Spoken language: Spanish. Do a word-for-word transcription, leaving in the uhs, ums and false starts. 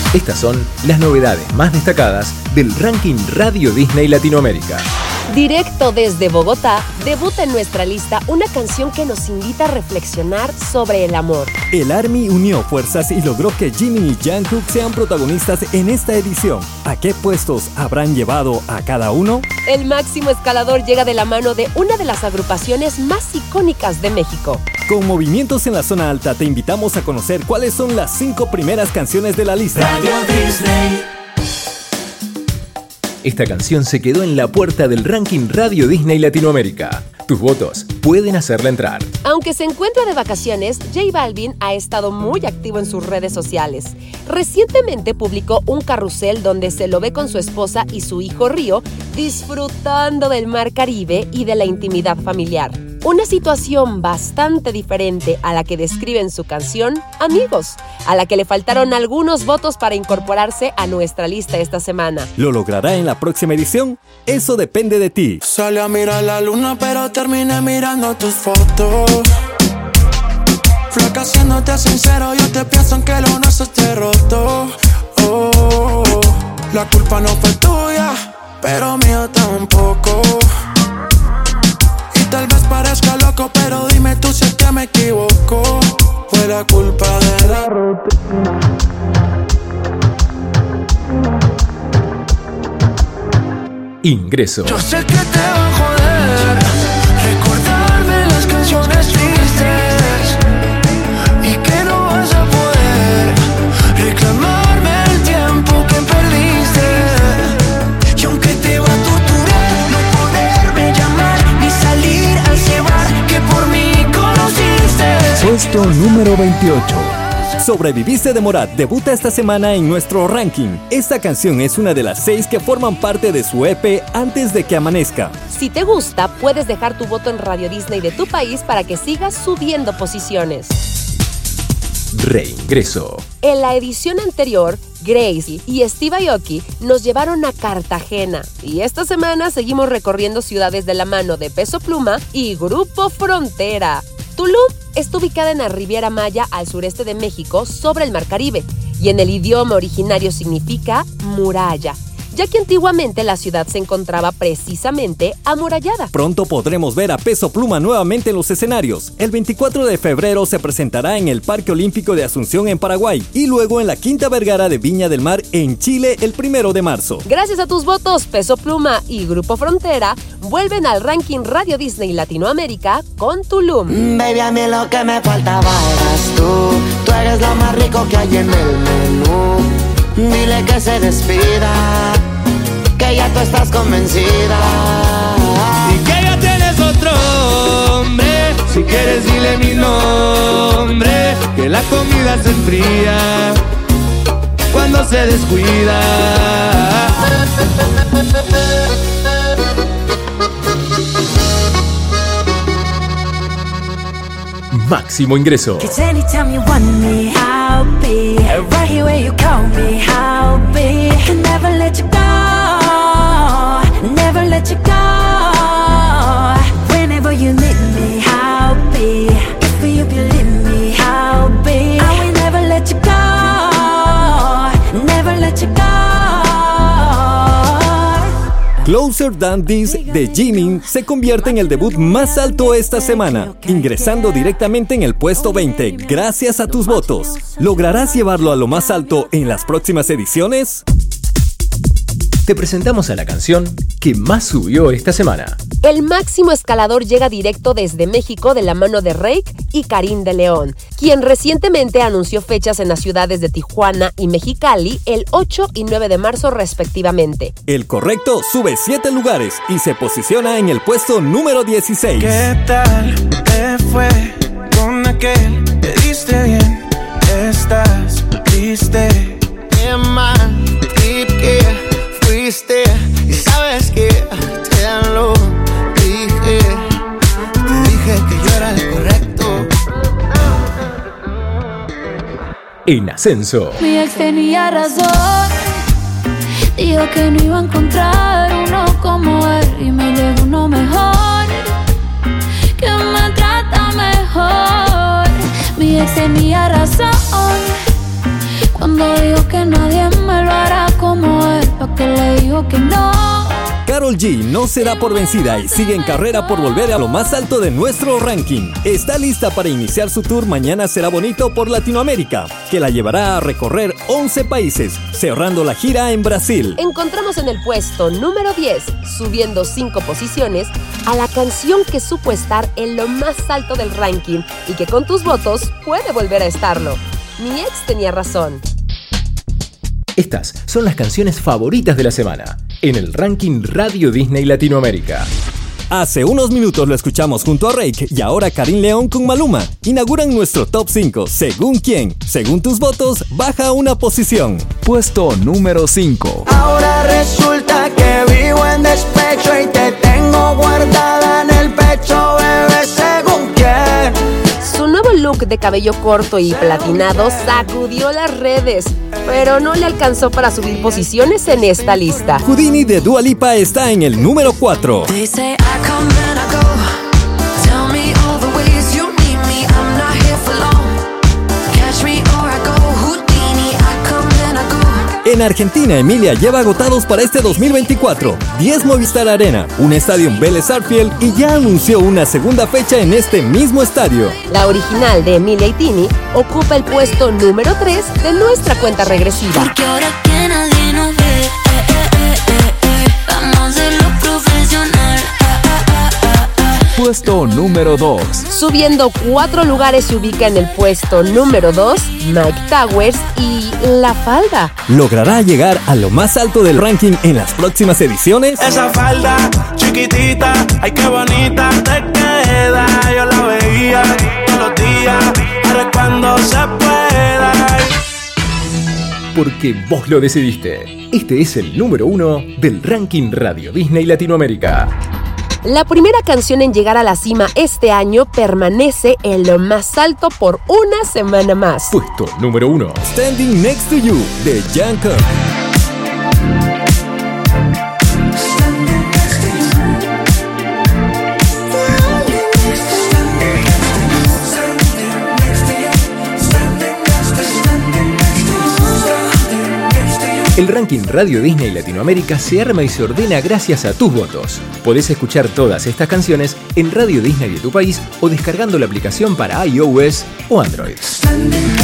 Estas son las novedades más destacadas del ranking Radio Disney Latinoamérica. Directo desde Bogotá, debuta en nuestra lista una canción que nos invita a reflexionar sobre el amor. El ARMY unió fuerzas y logró que Jimin y Jungkook sean protagonistas en esta edición. ¿A qué puestos habrán llevado a cada uno? El Máximo Escalador llega de la mano de una de las agrupaciones más icónicas de México. Con movimientos en la zona alta, te invitamos a conocer cuáles son las cinco primeras canciones de la lista. Radio Disney. Esta canción se quedó en la puerta del ranking Radio Disney Latinoamérica. Tus votos pueden hacerla entrar. Aunque se encuentra de vacaciones, J Balvin ha estado muy activo en sus redes sociales. Recientemente publicó un carrusel donde se lo ve con su esposa y su hijo Río disfrutando del mar Caribe y de la intimidad familiar. Una situación bastante diferente a la que describe en su canción Amigos, a la que le faltaron algunos votos para incorporarse a nuestra lista esta semana. ¿Lo logrará en la próxima edición? Eso depende de ti. Salí a mirar la luna, pero terminé mirando tus fotos. Flaca, siéndote sincero, yo te pienso en que lo nuestro esté roto. Oh, la culpa no fue tuya, pero mía tampoco. Tal vez parezca loco, pero dime tú si es que me equivoco. Fue la culpa de la rutina. Ingreso. Yo sé que te va a joder recordarme las canciones tristes y que no vas a poder reclamarme el tiempo que perdiste. Y aunque te va a torturar no poderme llamar ni salir a cebar que por mí conociste. Puesto número veintiocho. Sobreviviste de Morat debuta esta semana en nuestro ranking. Esta canción es una de las seis que forman parte de su E P Antes de que amanezca. Si te gusta, puedes dejar tu voto en Radio Disney de tu país para que sigas subiendo posiciones. Reingreso. En la edición anterior, Grace y Steve Aoki nos llevaron a Cartagena y esta semana seguimos recorriendo ciudades de la mano de Peso Pluma y Grupo Frontera. Tulum está ubicada en la Riviera Maya al sureste de México sobre el Mar Caribe y en el idioma originario significa muralla, ya que antiguamente la ciudad se encontraba precisamente amurallada. Pronto podremos ver a Peso Pluma nuevamente en los escenarios. El veinticuatro de febrero se presentará en el Parque Olímpico de Asunción en Paraguay y luego en la Quinta Vergara de Viña del Mar en Chile el primero de marzo. Gracias a tus votos, Peso Pluma y Grupo Frontera vuelven al ranking Radio Disney Latinoamérica con Tulum. Baby, a mí lo que me faltaba eras tú. Tú eres lo más rico que hay en el menú. Dile que se despida, que ya tú estás convencida y que ya tienes otro hombre. Si quieres dile mi nombre, que la comida se enfría cuando se descuida. Máximo ingreso. Closer Than This de Jimin se convierte en el debut más alto esta semana, ingresando directamente en el puesto veinte gracias a tus votos. ¿Lograrás llevarlo a lo más alto en las próximas ediciones? Te presentamos a la canción que más subió esta semana. El Máximo Escalador llega directo desde México de la mano de Reik y Karim de León, quien recientemente anunció fechas en las ciudades de Tijuana y Mexicali el ocho y nueve de marzo respectivamente. El correcto sube siete lugares y se posiciona en el puesto número dieciséis. ¿Qué tal te fue con aquel que diste bien? Estás triste, qué mal trip que fuiste. Y sabes que te lo dije, te dije que yo era el correcto. En ascenso. Mi ex tenía razón, dijo que no iba a encontrar uno como él y me llegó uno mejor, que me trata mejor. Mi ex tenía razón cuando dijo que nadie dijo que no. Karol G no se da por vencida y sigue en carrera por volver a lo más alto de nuestro ranking. Está lista para iniciar su tour Mañana Será Bonito por Latinoamérica, que la llevará a recorrer once países, cerrando la gira en Brasil. Encontramos en el puesto número diez, subiendo cinco posiciones, a la canción que supo estar en lo más alto del ranking y que con tus votos puede volver a estarlo. Mi ex tenía razón. Estas son las canciones favoritas de la semana en el ranking Radio Disney Latinoamérica. Hace unos minutos lo escuchamos junto a Rake y ahora Karim León con Maluma. Inauguran nuestro top cinco. Según quién, según tus votos, baja una posición. Puesto número cinco. Ahora resulta que vivo en despecho y te tengo guardada en el pecho, bebé, según quién. Su nuevo look de cabello corto y platinado sacudió las redes, pero no le alcanzó para subir posiciones en esta lista. Houdini de Dua Lipa está en el número cuatro. En Argentina, Emilia lleva agotados para este dos mil veinticuatro diez Movistar Arena, un estadio en Vélez Sarsfield y ya anunció una segunda fecha en este mismo estadio. La original de Emilia y Tini ocupa el puesto número tres de nuestra cuenta regresiva. Porque ahora que nadie nos ve, eh, eh, eh, eh, eh, vamos a hacerlo profesional. Ah, ah, ah, ah, ah. Puesto número dos. Subiendo cuatro lugares se ubica en el puesto número dos, Mike Towers y La Falda. ¿Logrará llegar a lo más alto del ranking en las próximas ediciones? Esa falda chiquitita, ay qué bonita te queda. Yo la veía todos los días, ahora es cuando se pueda. Porque vos lo decidiste. Este es el número uno del ranking Radio Disney Latinoamérica. La primera canción en llegar a la cima este año permanece en lo más alto por una semana más. Puesto número uno. Standing Next to You, de Jungkook. El ranking Radio Disney Latinoamérica se arma y se ordena gracias a tus votos. Podés escuchar todas estas canciones en Radio Disney de tu país o descargando la aplicación para iOS o Android.